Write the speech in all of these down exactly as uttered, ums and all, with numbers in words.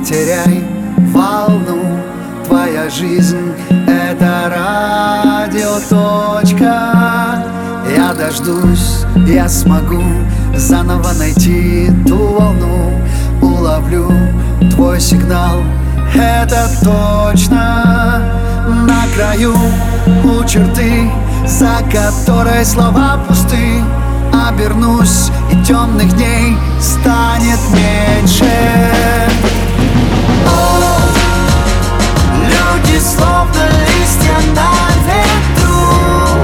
теряй волну. Твоя жизнь — это радиоточка. Я дождусь, я смогу заново найти ту волну. Уловлю твой сигнал, это точно. На краю у черты, за которой слова пусты, обернусь, и темных дней станет меньше. О, люди словно листья на ветру,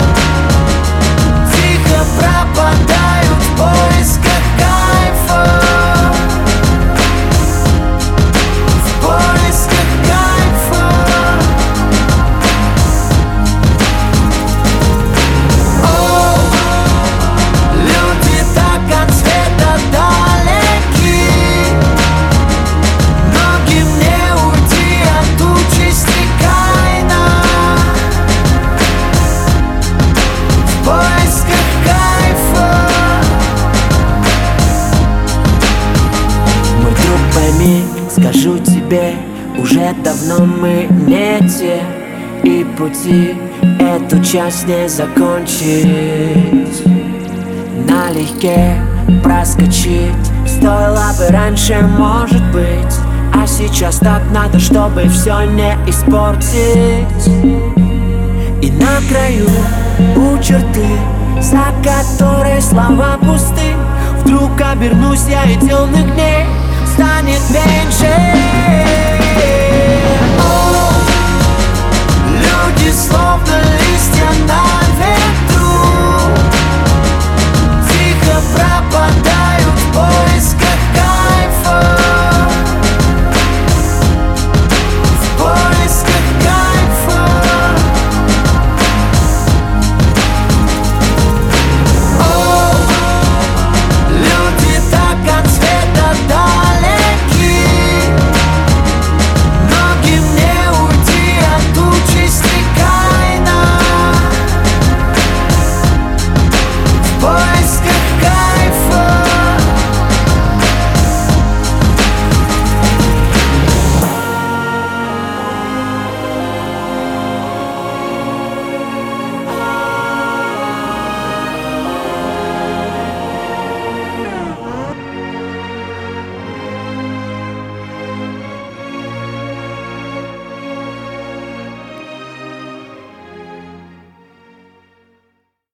тихо пропадают в поисках кайфа, в поисках кайфа. О, люди так от света далеки, ноги мне уйти от участи кайна, в поисках кайфа. Мой друг, пойми, скажу тебе, уже давно мы не те, и пути эту часть не закончить. Налегке проскочить стоило бы раньше, может быть, а сейчас так надо, чтобы все не испортить. И на краю у черты, за которой слова пусты, вдруг обернусь я, и темных дней станет меньше.